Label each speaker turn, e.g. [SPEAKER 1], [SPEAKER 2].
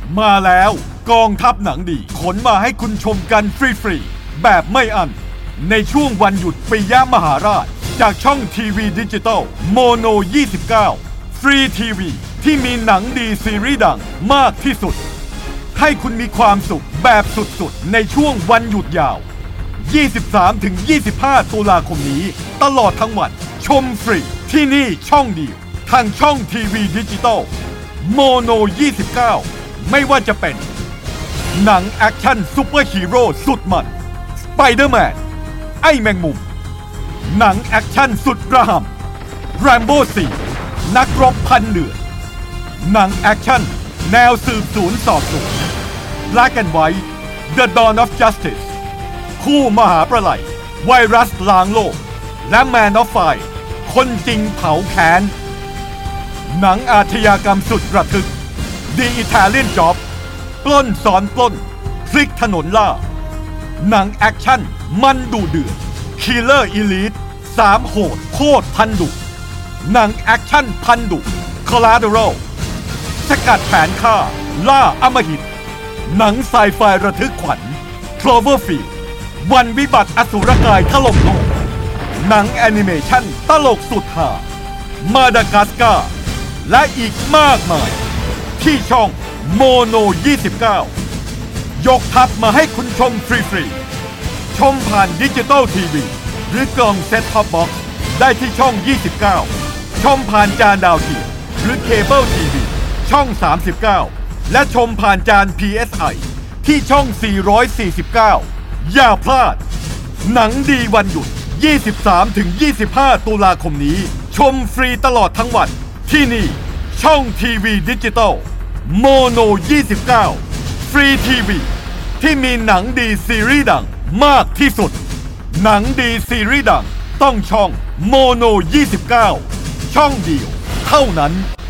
[SPEAKER 1] มาแล้วกองทัพหนังดีขนมาให้คุณชมกันฟรีๆแบบไม่อั้นในช่วงวันหยุดปิยมหาราชจากช่องทีวีดิจิตอลโมโน29ฟรีทีวีที่มีหนังดีซีรีส์ดังมากที่สุดให้คุณมีความสุขแบบสุดๆในช่วงวันหยุดยาว 23-25 ตุลาคมนี้ตลอดทั้งวันชมฟรีที่นี่ช่องเดียวทางช่องทีวีดิจิตอลโมโน29ไม่ว่าจะเป็นหนังแอคชั่นซูเปอร์ฮีโร่สุดมันสไปเดอร์แมนไอ้แมงมุมหนังแอคชั่นสุดระห่ำแรมโบ้4นักรบพันเดือดหนังแอคชั่นแนวสืบสวนสอบสวน Black and White The Dawn of Justice คู่มหาประไลไวรัสล้างโลกและ Man of Fire คนจริงเผาแค้นหนังอาชญากรรมสุดระทึก The Italian Job ปล้นซ้อนปล้นพลิกถนนล่าหนังแอคชั่นมันดุเดือด Killer Elite 3 โหดโคตรพันดุหนังแอคชั่นพันดุ Collateral สกัดแผนฆ่าล่าอำมหิตหนังไซไฟระทึกขวัญ Cloverfield วันวิบัติอสูรกายถล่มโลกหนังแอนิเมชั่นตลกสุดหามาดากัสการ์และอีกมากมายที่ช่องโมโน29ยกทัพมาให้คุณชมฟรีๆชมผ่านดิจิตอลทีวีหรือกล่องเซ็ตท็อปบ็อกซ์ได้ที่ช่อง29ชมผ่านจานดาวเทียมหรือเคเบิลทีวีช่อง39และชมผ่านจาน PSI ที่ช่อง 449อย่าพลาดหนังดีวันหยุด 23-25 ตุลาคมนี้ชมฟรีตลอดทั้งวันที่นี่ช่องทีวีดิจิตอลโมโน29ฟรีทีวีที่มีหนังดีซีรีส์ดังมากที่สุดหนังดีซีรีส์ดังต้องช่องโมโน29ช่องเดียวเท่านั้น